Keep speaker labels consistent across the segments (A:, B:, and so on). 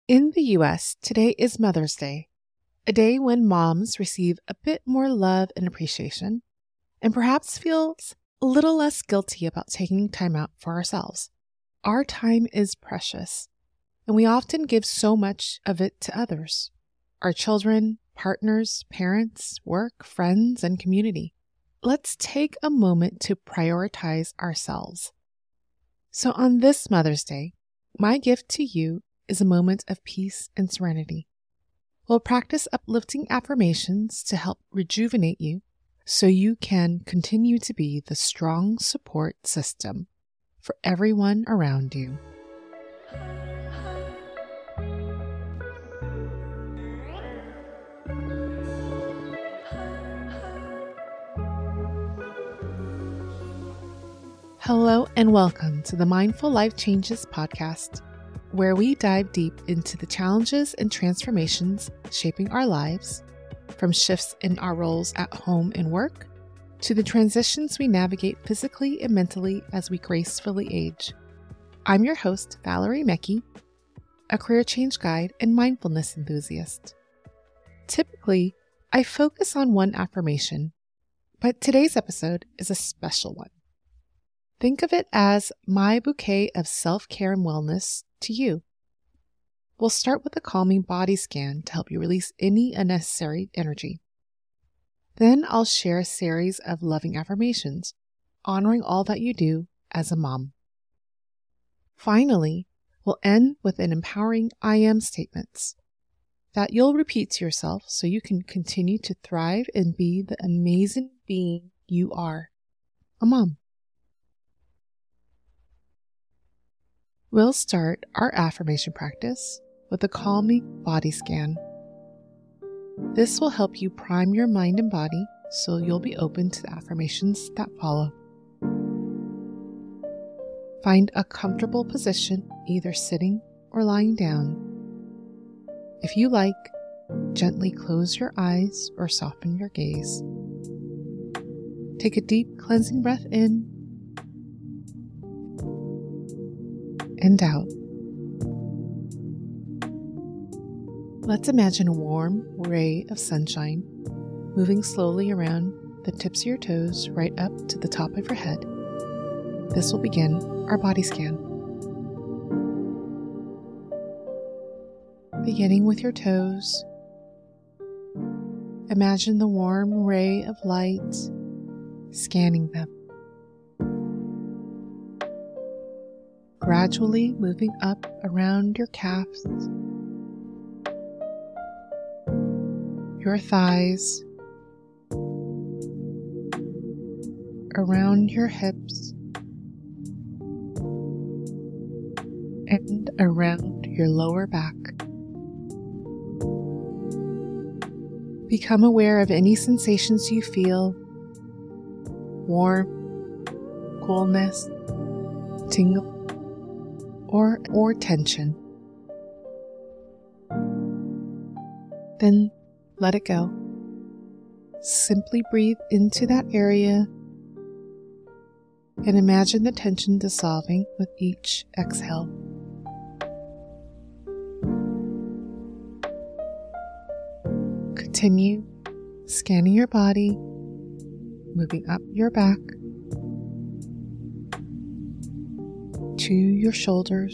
A: In the U.S., today is Mother's Day, a day when moms receive a bit more love and appreciation, and perhaps feels a little less guilty about taking time out for ourselves. Our time is precious, and we often give so much of it to others, our children, partners, parents, work, friends, and community. Let's take a moment to prioritize ourselves. So on this Mother's Day, my gift to you is a moment of peace and serenity. We'll practice uplifting affirmations to help rejuvenate you so you can continue to be the strong support system for everyone around you. Hello and welcome to the Mindful Life Changes podcast, where we dive deep into the challenges and transformations shaping our lives, from shifts in our roles at home and work, to the transitions we navigate physically and mentally as we gracefully age. I'm your host, Valerie Mecki, a career change guide and mindfulness enthusiast. Typically, I focus on one affirmation, but today's episode is a special one. Think of it as my bouquet of self-care and wellness to you. We'll start with a calming body scan to help you release any unnecessary energy. Then I'll share a series of loving affirmations, honoring all that you do as a mom. Finally, we'll end with an empowering I am statements that you'll repeat to yourself so you can continue to thrive and be the amazing being you are, a mom. We'll start our affirmation practice with a calming body scan. This will help you prime your mind and body so you'll be open to the affirmations that follow. Find a comfortable position, either sitting or lying down. If you like, gently close your eyes or soften your gaze. Take a deep cleansing breath in and out. Let's imagine a warm ray of sunshine moving slowly around the tips of your toes right up to the top of your head. This will begin our body scan. Beginning with your toes, imagine the warm ray of light scanning them, gradually moving up around your calves, your thighs, around your hips, and around your lower back. Become aware of any sensations you feel: warm, coolness, tingle, or tension. Then let it go. Simply breathe into that area and imagine the tension dissolving with each exhale. Continue scanning your body, moving up your back to your shoulders,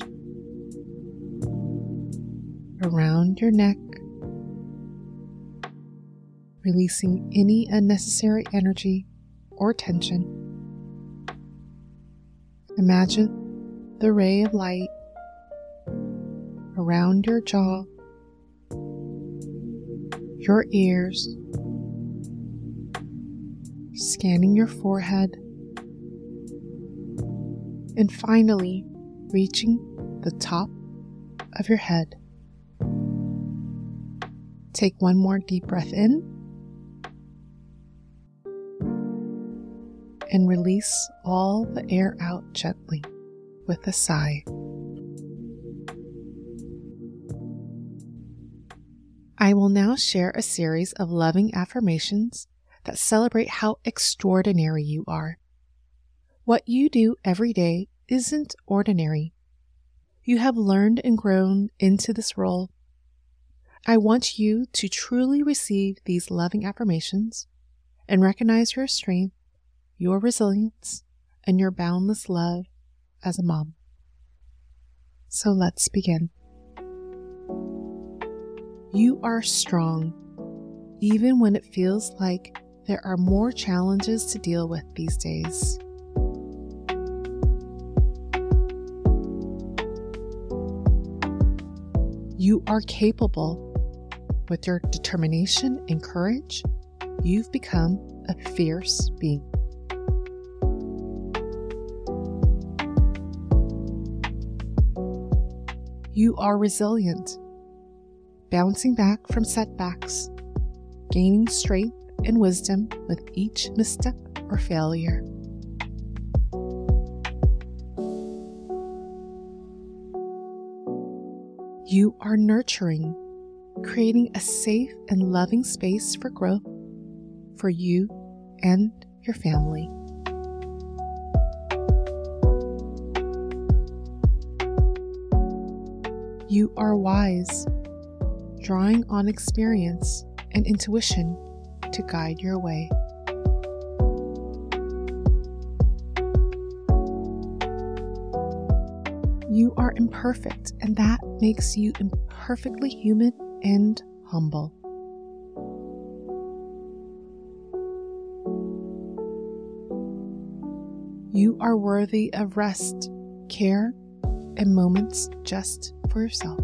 A: around your neck, releasing any unnecessary energy or tension. Imagine the ray of light around your jaw, your ears, scanning your forehead, and finally reaching the top of your head. Take one more deep breath in and release all the air out gently with a sigh. I will now share a series of loving affirmations that celebrate how extraordinary you are. What you do every day isn't ordinary. you have learned and grown into this role. I want you to truly receive these loving affirmations and recognize your strength, your resilience, and your boundless love as a mom. So let's begin. You are strong, even when it feels like there are more challenges to deal with these days. You are capable. With your determination and courage, you've become a fierce being. You are resilient, bouncing back from setbacks, gaining strength and wisdom with each misstep or failure. You are nurturing, creating a safe and loving space for growth for you and your family. You are wise, drawing on experience and intuition to guide your way. You are imperfect, and that makes you imperfectly human and humble. You are worthy of rest, care, and moments just for yourself.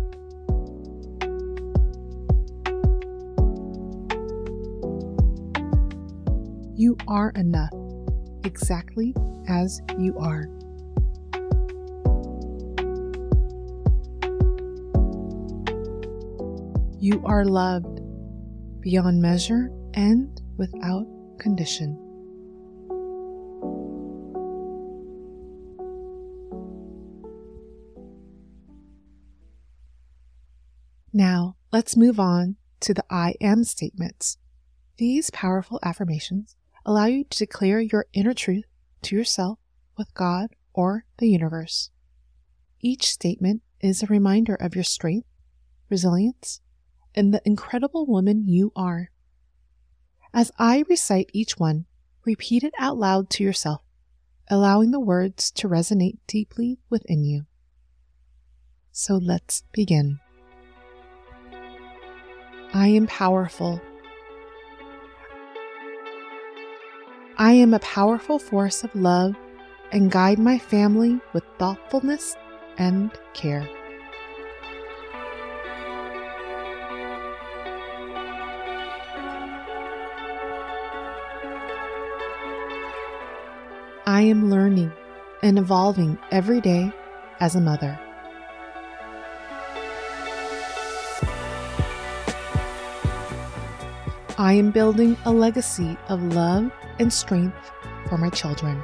A: You are enough, exactly as you are. You are loved beyond measure and without condition. Now, let's move on to the I am statements. These powerful affirmations allow you to declare your inner truth to yourself, with God, or the universe. Each statement is a reminder of your strength, resilience, and the incredible woman you are. As I recite each one, repeat it out loud to yourself, allowing the words to resonate deeply within you. So let's begin. I am powerful. I am a powerful force of love and guide my family with thoughtfulness and care. I am learning and evolving every day as a mother. I am building a legacy of love and strength for my children.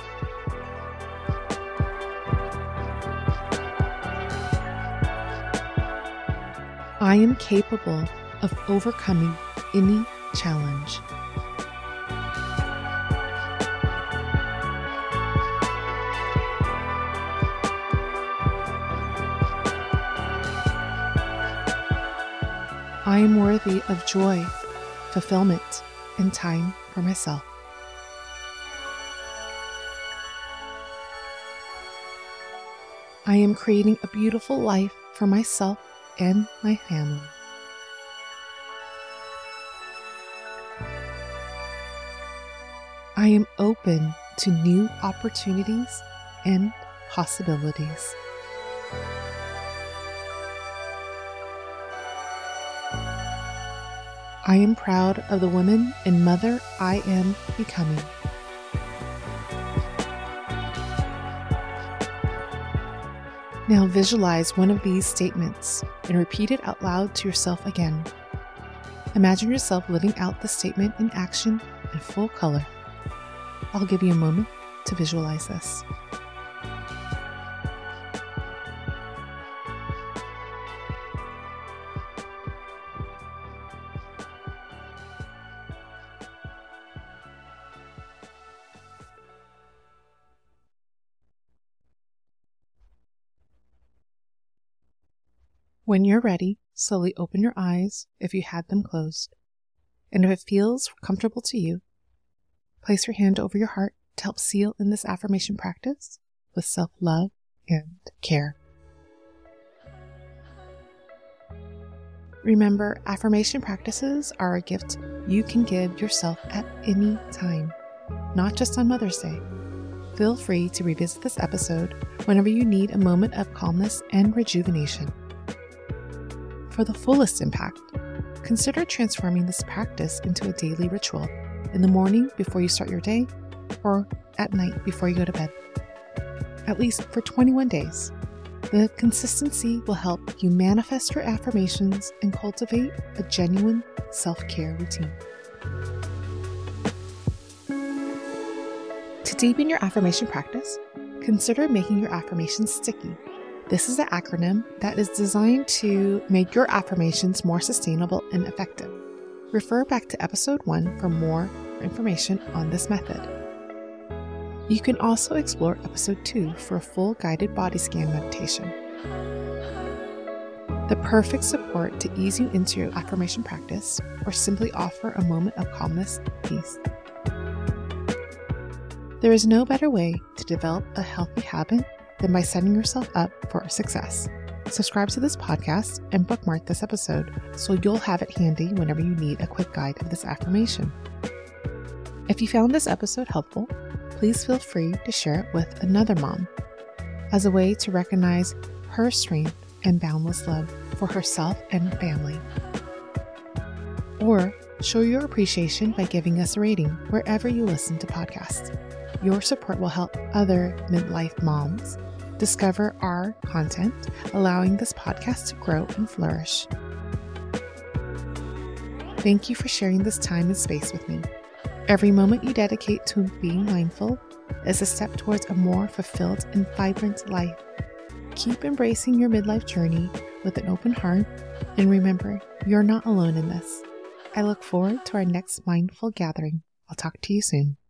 A: I am capable of overcoming any challenge. I am worthy of joy, fulfillment, and time for myself. I am creating a beautiful life for myself and my family. I am open to new opportunities and possibilities. I am proud of the woman and mother I am becoming. Now visualize one of these statements and repeat it out loud to yourself again. Imagine yourself living out the statement in action in full color. I'll give you a moment to visualize this. When you're ready, slowly open your eyes if you had them closed. And if it feels comfortable to you, place your hand over your heart to help seal in this affirmation practice with self-love and care. Remember, affirmation practices are a gift you can give yourself at any time, not just on Mother's Day. Feel free to revisit this episode whenever you need a moment of calmness and rejuvenation. For the fullest impact, consider transforming this practice into a daily ritual in the morning before you start your day or at night before you go to bed. At least for 21 days. The consistency will help you manifest your affirmations and cultivate a genuine self-care routine. To deepen your affirmation practice, consider making your affirmations sticky. This is an acronym that is designed to make your affirmations more sustainable and effective. Refer back to episode 1 for more information on this method. You can also explore episode 2 for a full guided body scan meditation. The perfect support to ease you into your affirmation practice or simply offer a moment of calmness and peace. There is no better way to develop a healthy habit than by setting yourself up for success. Subscribe to this podcast and bookmark this episode so you'll have it handy whenever you need a quick guide of this affirmation. If you found this episode helpful, please feel free to share it with another mom as a way to recognize her strength and boundless love for herself and family. Or show your appreciation by giving us a rating wherever you listen to podcasts. Your support will help other midlife moms discover our content, allowing this podcast to grow and flourish. Thank you for sharing this time and space with me. Every moment you dedicate to being mindful is a step towards a more fulfilled and vibrant life. Keep embracing your midlife journey with an open heart, and remember, you're not alone in this. I look forward to our next mindful gathering. I'll talk to you soon.